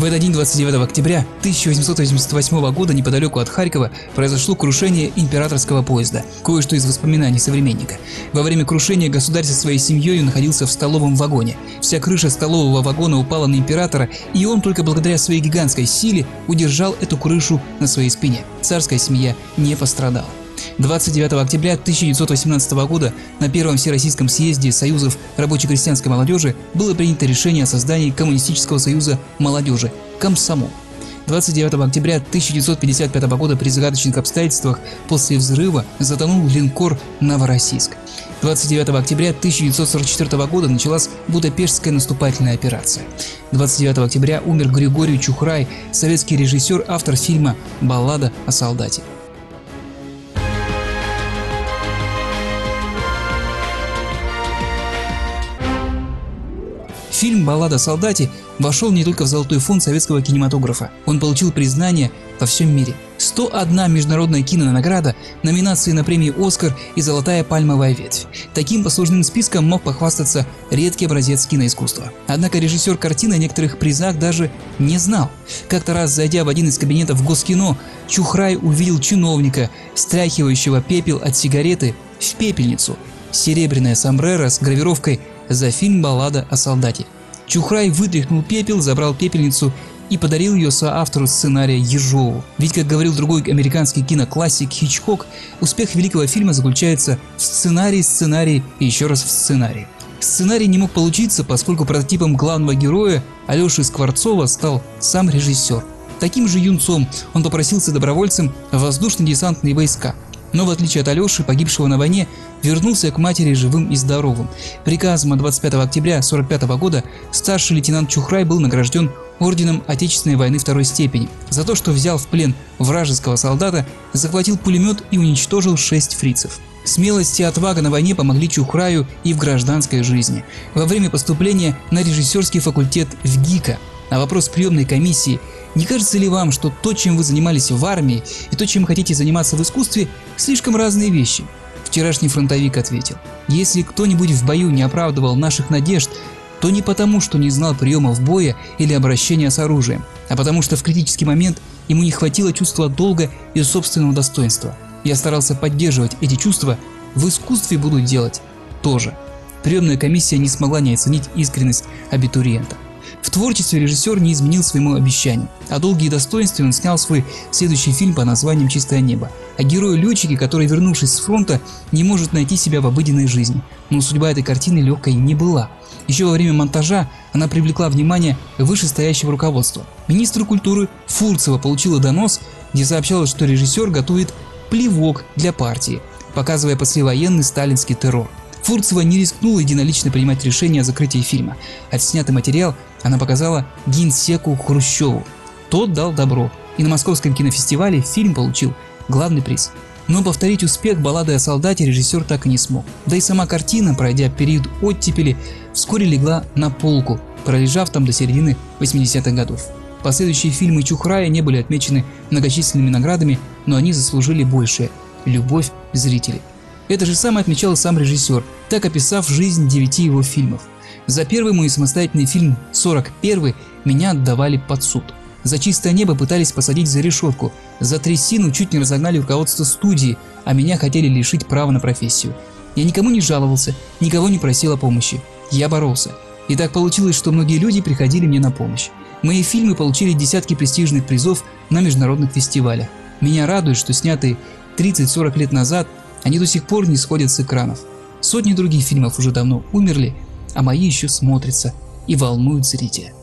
В этот день, 29 октября 1888 года, неподалеку от Харькова, произошло крушение императорского поезда. Кое-что из воспоминаний современника. Во время крушения государь со своей семьей находился в столовом вагоне. Вся крыша столового вагона упала на императора, и он только благодаря своей гигантской силе удержал эту крышу на своей спине. Царская семья не пострадала. 29 октября 1918 года на Первом Всероссийском съезде Союзов рабоче-крестьянской молодежи было принято решение о создании Коммунистического союза молодежи – Комсомол. 29 октября 1955 года при загадочных обстоятельствах после взрыва затонул линкор «Новороссийск». 29 октября 1944 года началась Будапештская наступательная операция. 29 октября умер Григорий Чухрай, советский режиссер, автор фильма «Баллада о солдате». Фильм «Баллада о солдате» вошел не только в золотой фонд советского кинематографа, он получил признание во всем мире. 101 международная кинонаграда, номинации на премии «Оскар» и «Золотая пальмовая ветвь». Таким послужным списком мог похвастаться редкий образец киноискусства. Однако режиссер картины о некоторых призах даже не знал. Как-то раз, зайдя в один из кабинетов Госкино, Чухрай увидел чиновника, стряхивающего пепел от сигареты в пепельницу. Серебряная сомбреро с гравировкой «За фильм «Баллада о солдате». Чухрай вытряхнул пепел, забрал пепельницу и подарил ее соавтору сценария Ежову. Ведь, как говорил другой американский киноклассик Хичкок, успех великого фильма заключается в сценарии и еще раз в сценарии. Сценарий не мог получиться, поскольку прототипом главного героя Алеши Скворцова стал сам режиссер. Таким же юнцом он попросился добровольцем в воздушно-десантные войска. Но в отличие от Алеши, погибшего на войне, вернулся к матери живым и здоровым. Приказом от 25 октября 1945 года старший лейтенант Чухрай был награжден орденом Отечественной войны второй степени за то, что взял в плен вражеского солдата, захватил пулемет и уничтожил 6 фрицев. Смелость и отвага на войне помогли Чухраю и в гражданской жизни. Во время поступления на режиссерский факультет в ГИКа на вопрос приемной комиссии: не кажется ли вам, что то, чем вы занимались в армии, и то, чем хотите заниматься в искусстве, слишком разные вещи? Вчерашний фронтовик ответил: если кто-нибудь в бою не оправдывал наших надежд, то не потому, что не знал приемов боя или обращения с оружием, а потому что в критический момент ему не хватило чувства долга и собственного достоинства. Я старался поддерживать эти чувства, в искусстве буду делать тоже. Приемная комиссия не смогла не оценить искренность абитуриента. В творчестве режиссер не изменил своему обещанию. О долге и достоинстве он снял свой следующий фильм под названием «Чистое небо». О герое-летчике, который, вернувшись с фронта, не может найти себя в обыденной жизни. Но судьба этой картины легкой не была. Еще во время монтажа она привлекла внимание вышестоящего руководства. Министру культуры Фурцева получила донос, где сообщалось, что режиссер готовит плевок для партии, показывая послевоенный сталинский террор. Фурцева не рискнула единолично принимать решение о закрытии фильма. Отснятый материал она показала генсеку Хрущеву. Тот дал добро, и на Московском кинофестивале фильм получил главный приз. Но повторить успех «Баллады о солдате» режиссер так и не смог. Да и сама картина, пройдя период оттепели, вскоре легла на полку, пролежав там до середины 80-х годов. Последующие фильмы Чухрая не были отмечены многочисленными наградами, но они заслужили большее – любовь зрителей. Это же самое отмечал сам режиссер, так описав жизнь 9 его фильмов. За первый мой самостоятельный фильм «41» меня отдавали под суд. За «Чистое небо» пытались посадить за решетку, за «Трясину» чуть не разогнали руководство студии, а меня хотели лишить права на профессию. Я никому не жаловался, никого не просил о помощи. Я боролся. И так получилось, что многие люди приходили мне на помощь. Мои фильмы получили десятки престижных призов на международных фестивалях. Меня радует, что снятые 30-40 лет назад они до сих пор не сходят с экранов. Сотни других фильмов уже давно умерли, а мои еще смотрятся и волнуют зрителя.